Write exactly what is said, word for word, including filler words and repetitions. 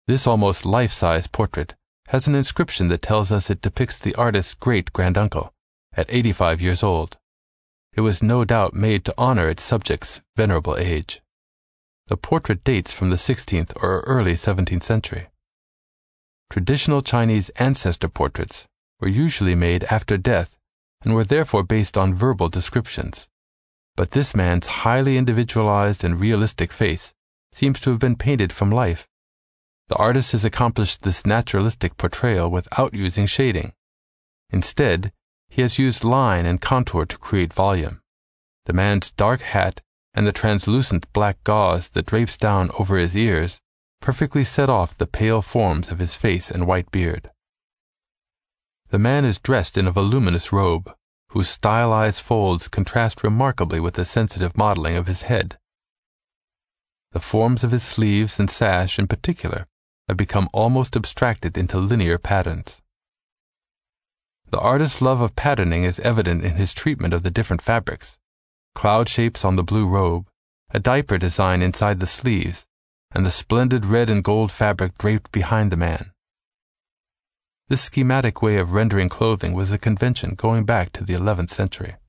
This almost life-size portrait has an inscription that tells us it depicts the artist's great-granduncle, at eighty-five years old. It was no doubt made to honor its subject's venerable age. The portrait dates from the sixteenth or early seventeenth century. Traditional Chinese ancestor portraits were usually made after death and were therefore based on verbal descriptions. But this man's highly individualized and realistic face seems to have been painted from life. The artist has accomplished this naturalistic portrayal without using shading. Instead, he has used line and contour to create volume. The man's dark hat and the translucent black gauze that drapes down over his ears perfectly set off the pale forms of his face and white beard. The man is dressed in a voluminous robe, whose stylized folds contrast remarkably with the sensitive modeling of his head. The forms of his sleeves and sash in particular have become almost abstracted into linear patterns. The artist's love of patterning is evident in his treatment of the different fabrics: cloud shapes on the blue robe, a diaper design inside the sleeves, and the splendid red and gold fabric draped behind the man. This schematic way of rendering clothing was a convention going back to the eleventh century.